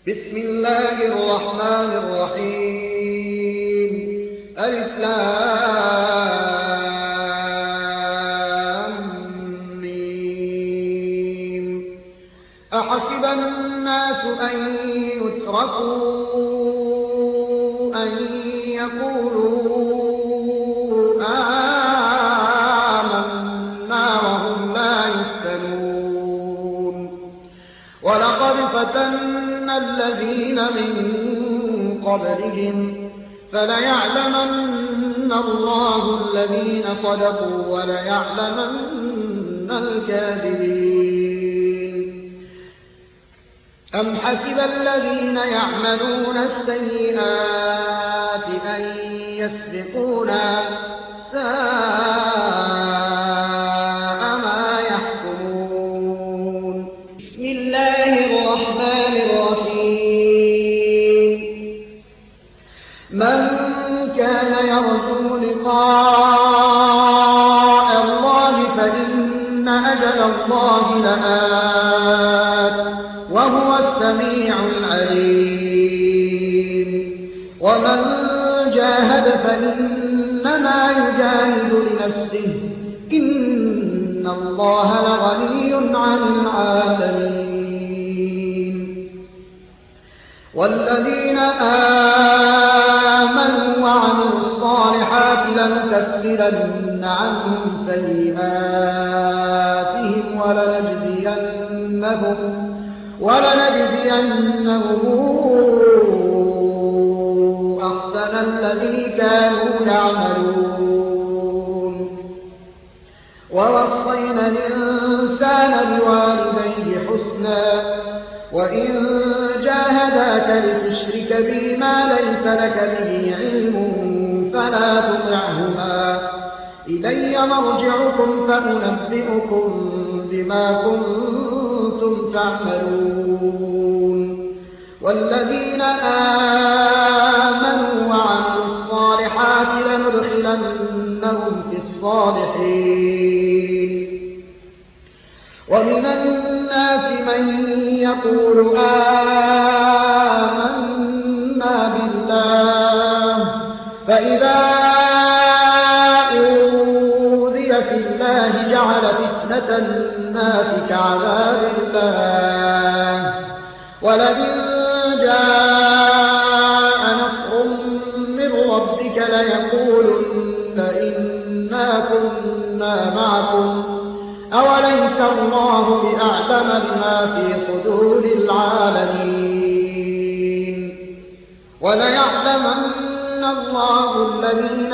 بسم الله الرحمن الرحيم. ألف لام ميم. أحسب الناس أن يتركوا أن يقولوا آمنا وهم لا يفتنون. ولقد فتنا الذين من قبلهم فليعلمن الله الذين صدقوا وليعلمن الكاذبين. أم حسب الذين يعملون السيئات أن يسبقونا ساء ما يحكمون. بسم الله الرحمن الرحيم. من كان يرجو لقاء الله فإن أجل الله لآت وهو السميع العليم. ومن جاهد فإنما يجاهد لنفسه إن الله لغني عن العالمين. والذين آمنوا وعملوا الصالحات لنكفرن عنهم سيئاتهم ولنجزينهم أحسن الذي كانوا يعملون. ووصينا الإنسان بوالديه حسنا وإن جاهداك لتشرك بي ما ليس لك به علم فلا تطعهما إلي مرجعكم فأنبئكم بما كنتم تعملون. والذين آمنوا وعملوا الصالحات لندخلنهم في الصالحين. ومن الناس من يقول آمنا بالله فإذا أوذي في الله جعل فتنة الناس كعذاب الله ولئن جاء نصر من ربك ليقولن إنا كنا معكم أوليس الله بأعلم بما في صدور العالمين. وليعلمن الله الذين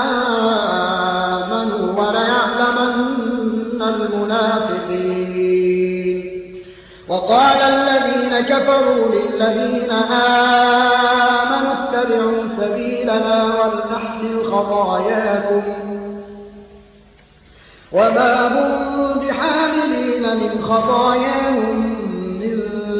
آمنوا وليعلمن المنافقين. وقال الذين كفروا للذين آمنوا اتبعوا سبيلنا ولنحمل خطاياكم وما هم بحاملين من خطاياهم من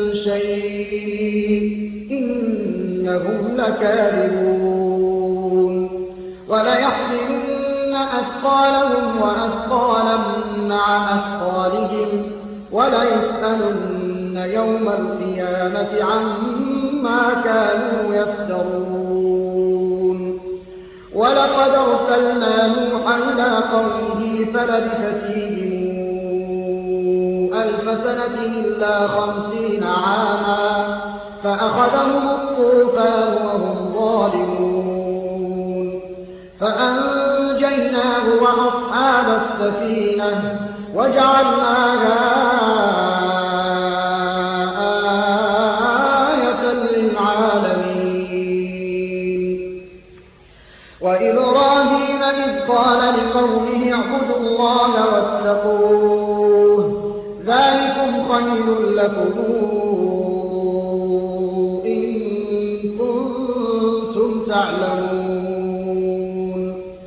شيء إنهم لكاذبون. وليحملن أثقالهم وأثقالا مع أثقالهم وليسألن يوم القيامة عما كانوا يفترون. ولقد أرسلنا نوحا إلى قومه فلبث فيهم 1000 سنة إلا 50 عاما فأخذهم الطوفان وهم ظالمون. فأنجيناه وأصحاب السفينة وجعلناها آية للعالمين. وإبراهيم إذ قال لقومه اعبدوا الله واتقوه ذلكم خير لكم إن كنتم تعلمون.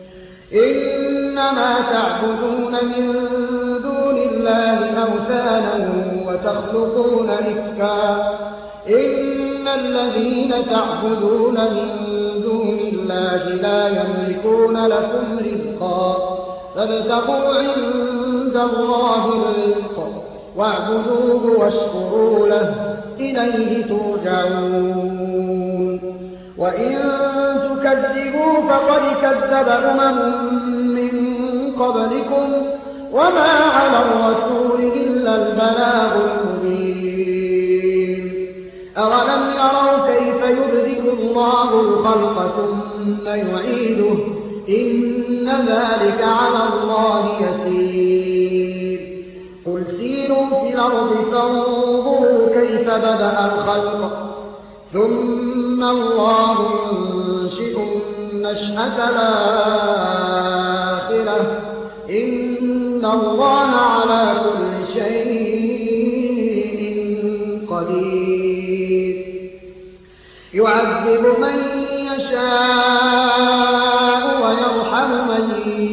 إنما تعبدون من دون الله أوثانا وتخلقون إفكا إن الذين تعبدون من دون الله لا يملكون لكم رزقا فابتغوا عند الله الرزق واعبدوه واشكروا له إليه ترجعون وإن تكذبوا فقد كذب من قبلكم وما على الرسول إلا البلاغ المبين أولم يروا كيف يبدئ الله الخلق ثم يعيده إن ذلك على الله يسير قل سيروا في الأرض فانظروا كيف بدأ الخلق ثم الله ينشئ النشأة الآخرة إن الله على كل شيء قدير يعذب من يشاء ويرحم من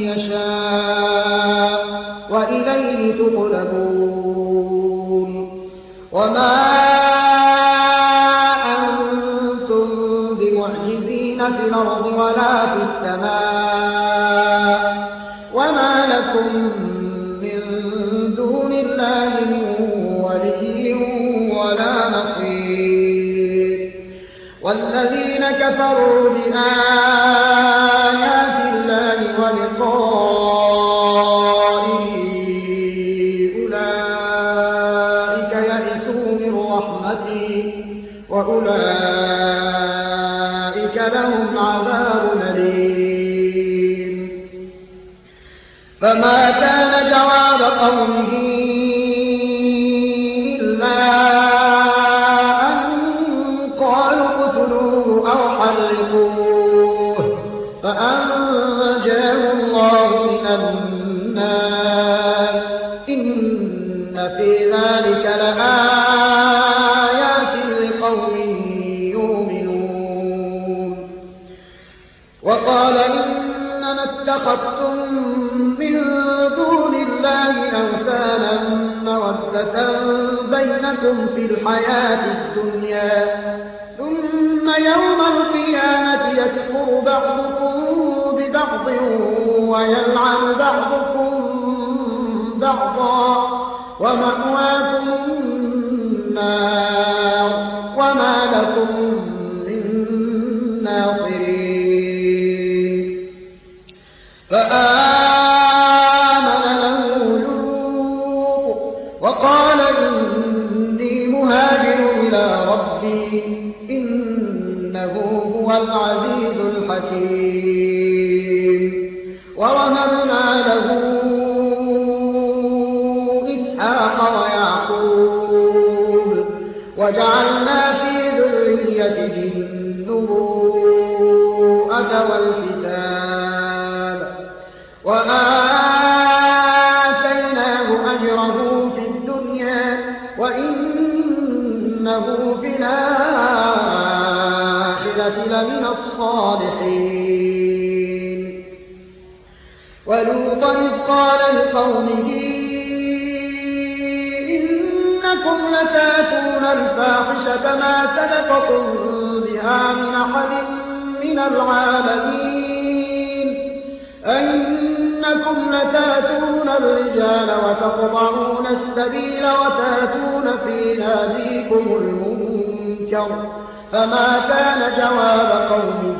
يشاء وإليه تقلبون وما أنتم بمعجزين في الأرض ولا في السماء وما لكم من دون الله من ولي ولا نصير والذين كفروا بآيات الله ولقائه أولئك يئسوا من رحمتي وأولئك لهم عذاب أليم فما كان جواب قومه إلا أن قالوا اقتلوه أو حرقوه فأنجاه الله من النار إن في ذلك لآيات لقوم يؤمنون وقال إنما اتخذتم من دون الله أوثانا مودة بينكم في الحياة الدنيا ثم يوم القيامة يكفر بعضكم ببعض ويلعن بعضكم بعضا ومأواكم النار وما لكم من ناصرين فآمن له لوط وقال إني مهاجر إلى ربي إنه هو العزيز الحكيم ووهبنا له إسحاق ويعقوب وجعلنا في ذريته النبوءة والكتاب وآتيناه أجره في الدنيا وإنه في الآخرة لمن الصالحين ولوطا إذ قال لقومه إنكم لتأتون الفاحشة ما سبقكم بها من أحد من العالمين أنكم لتأتون الرجال وتقطعون السبيل وتأتون في ناديكم المنكر فما كان جواب قومه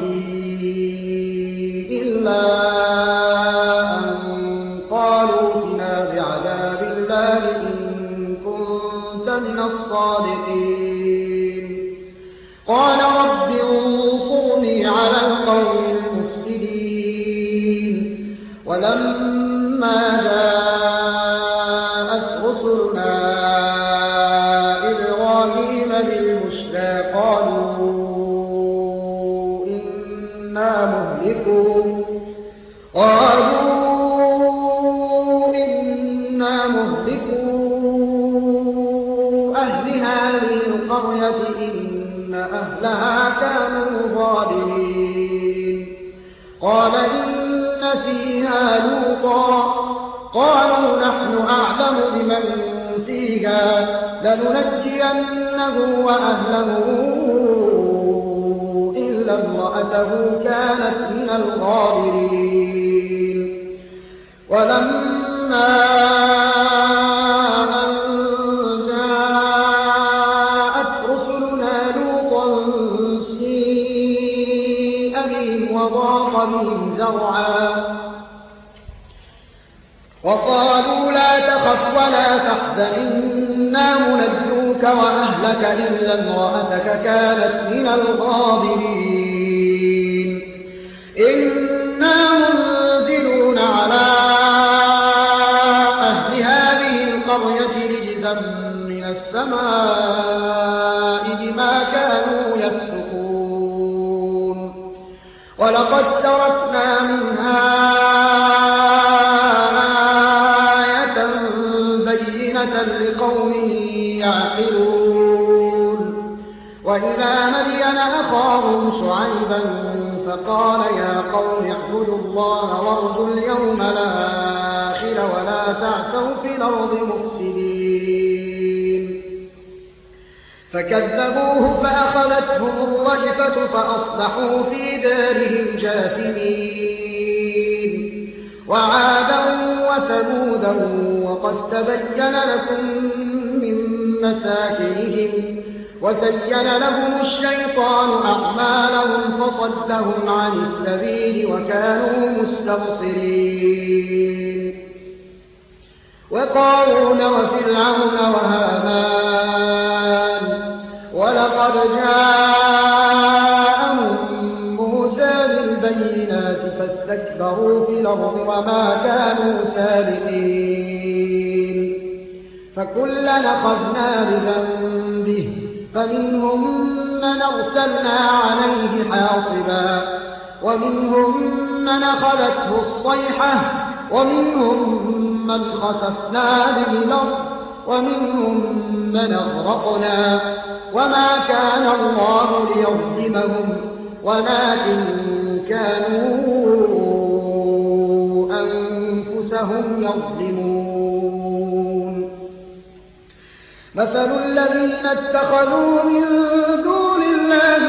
إلا أن قالوا ائتنا بعذاب الله إن كنت من الصادقين قال رب انصرني على القوم المفسدين ولما جاءت رسلنا إبراهيم بالبشرى قالوا إنا مهلكو أهل هذه القرية إن أهلها كانوا ظالمين قال إن فيها لوطا قالوا نحن أعلم بمن فيها لننجينه وأهله إلا امرأته كانت من الغابرين ولما أن جاءت وضاق بهم ذرعا وقالوا لا تخف ولا تحزن إنا منجوك وأهلك إلا امرأتك كانت من الغابرين إنا منزلون على أهل هذه القرية رجزا من السماء بما كانوا يفسقون ولقد تركنا منها لقوم يعقلون وإلى مدين أخاهم شعيبا فقال يا قوم اعبدوا الله وارجوا اليوم الآخر ولا تعثوا في الأرض مفسدين فكذبوه فأخذتهم الرجفة فأصبحوا في دارهم جاثمين وعادا وثمودا وقد تبين لكم من مساكنهم وزين لهم الشيطان أعمالهم فصدهم عن السبيل وكانوا مستبصرين وقارون وفرعون وهامان ولقد جاءهم موسى بالبينات فاستكبروا في الأرض وما كانوا سابقين فكلا أخذنا بذنبه فمنهم من أرسلنا عليه حاصبا ومنهم من أخذته الصيحة ومنهم من خسفنا به الأرض ومنهم من أغرقنا وما كان الله ليظلمهم ولكن كانوا أنفسهم يظلمون مثل الذين اتخذوا من دون الله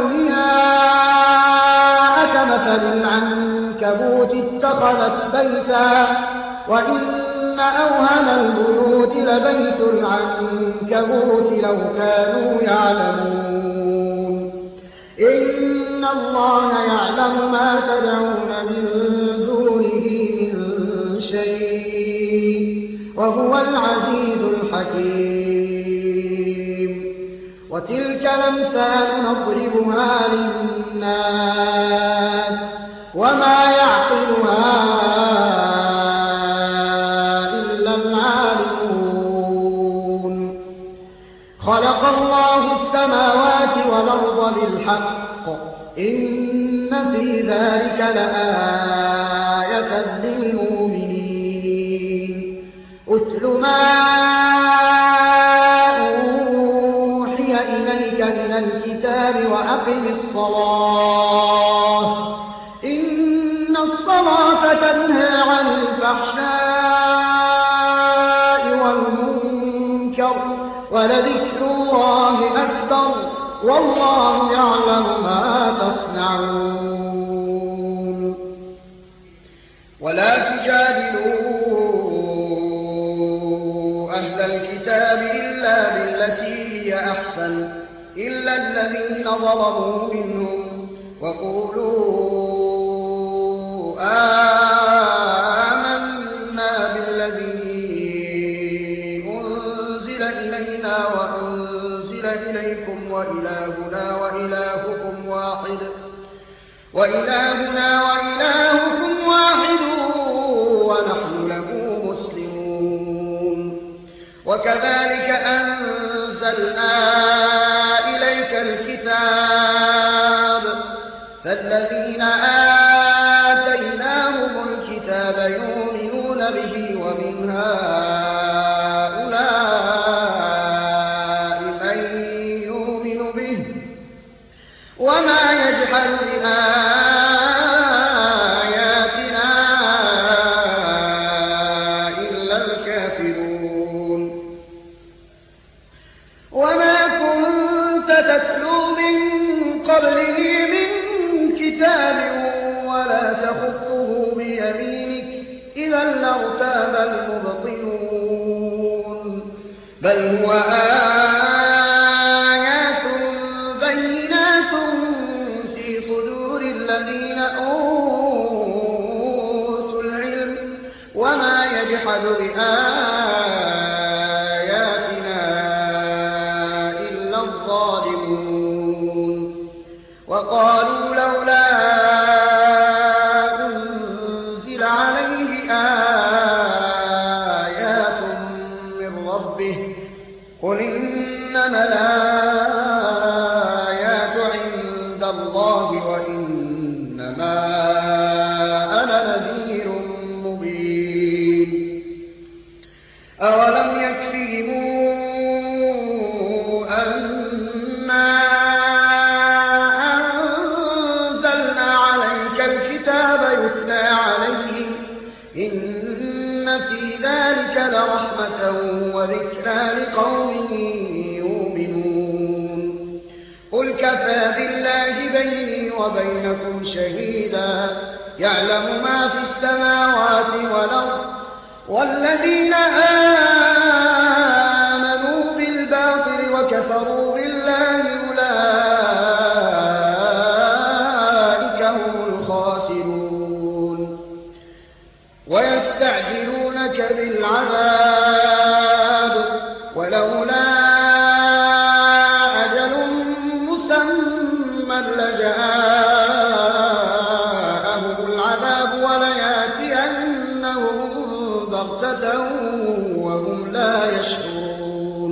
أولياء كمثل العنكبوت اتخذت بيتا وإن أوهن البيوت لبيت العنكبوت لو كانوا يعلمون إن الله يعلم ما تدعون من دونه من شيء وهو العزيز الحكيم وتلك الأمثال نضربها للناس وما يعقلها إلا العالمون خلق الله السماوات والأرض بالحق إن في ذلك لآية للمؤمنين أتل ما أوحي إليك من الكتاب وأقم الصلاة إن الصلاة تنهى عن الفحشاء والمنكر ولذكر الله أكبر والله يعلم ما تصنعون ولا تجادلوا أهل الكتاب إلا بالتي هي أحسن إلا الذين ظلموا منهم وقولوا آمنا بالذي أنزل إلينا وأنزل إليكم وإلهنا وإلهكم واحد ونحن له مسلمون وكذلك أنزلنا إليك الكتاب فالذين آتيناهم الكتاب يؤمنون به ومن هؤلاء من يؤمن به وما يجحد بآياتنا إلا الكافرون وما كنت تتلو من قبله من كتاب ولا تخطه بيمينك إذا لارتاب المبطلون بل هو آيات بينات في صدور الذين بآياتنا إلا الظالمون وقالوا لولا أنزل عليه آيات من ربه قل إنما الآيات عند الله وإنما أنا نذير مبين أولم يكفهم أنا أنزلنا عليك الكتاب يتلى عليهم إن في ذلك لرحمة وذكرى لقوم يؤمنون قل كفى بالله بيني وبينكم شهيدا يعلم ما في السماوات والأرض والذين آمنوا بالباطل وكفروا بالله أولئك هم الخاسرون ويستعجلونك بالعذاب ولولا أجل مسمى لجاءهم العذاب ولياتينهم بغتة وهم لا يشعرون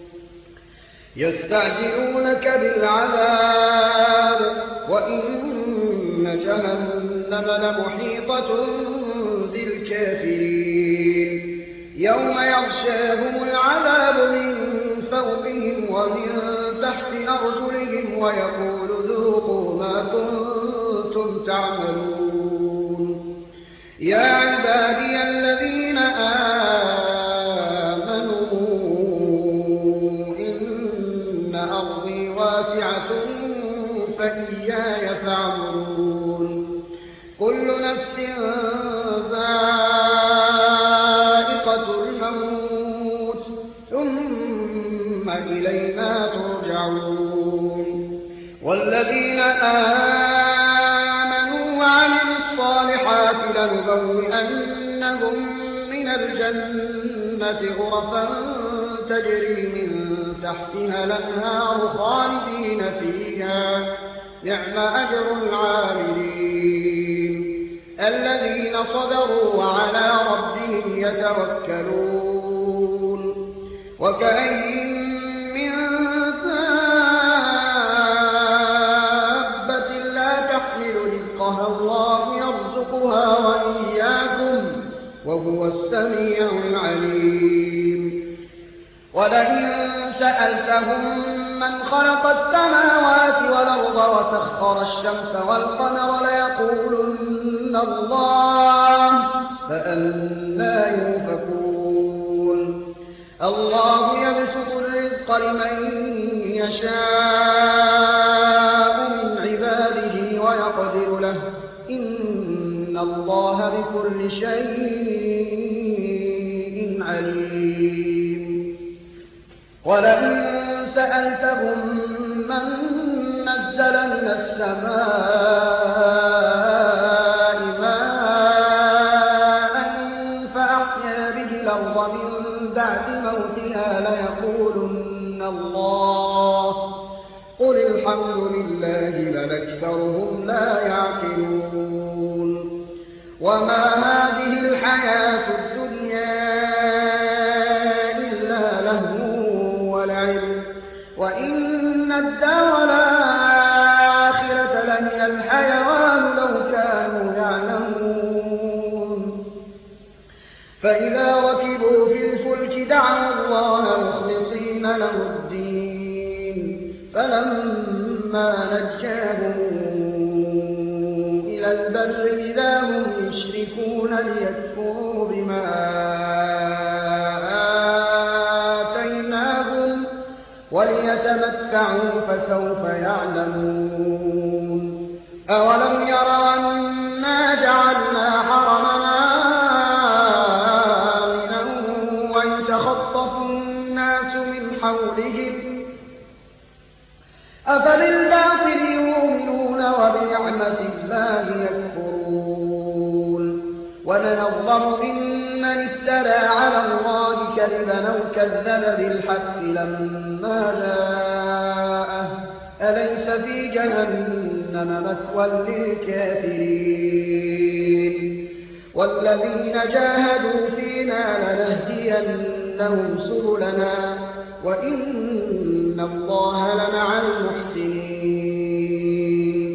يستعجلونك بالعذاب وإن جهنم لمحيطة بالكافرين يوم يغشاهم العذاب من فوقهم ومن تحت أرجلهم ويقول ذوقوا ما كنتم تعملون يا عبادي الذين آمنوا إن أرضي واسعة فإياي فاعبدون كل نفس ذائقة الموت ثم إلينا ترجعون والذين آمنوا وعملوا الصالحات لنبوئنهم من الجنة غرفا تجري من تحتها الأنهار خالدين فيها نعم أجر العاملين الذين صبروا وعلى ربهم يتوكلون وكأين من دابة لا تحمل رزقها الله يرزقها وإياكم وهو السميع العليم ولئن سألتهم من خلق السماوات والأرض وسخر الشمس والقمر ليقولن الله فأنى يؤفكون الله يبسط الرزق لمن يشاء من عباده ويقدر له إن الله بكل شيء عليم ولئن سألتهم من نزل من السماء ماء فأحيا به الأرض من بعد موتها ليقولن الله قل الحمد لله بل أكثرهم لا يعقلون وما هذه الحياة الدنيا إلا لهو ولعب وإن الدار الآخرة لهي الحيوان لو كانوا يعلمون فإذا ركبوا في الفلك دعوا الله مخلصين له الدين فلما نجاهم إلى البر إذا هم يشركون ليكفروا بما آتيناهم وليتمتعوا فسوف يعلمون أولم يروا أنا جعلنا حرمنا آمنا ويتخطف الناس من حولهم أفبالباطل يؤمنون وبنعمة الله يكفرون ومن أظلم ممن افترى كذبا أو كذب بالحق لما جاءه أليس في جهنم مثوى للكافرين والذين جاهدوا فينا لنهدينهم سبلنا وإن الله لمع المحسنين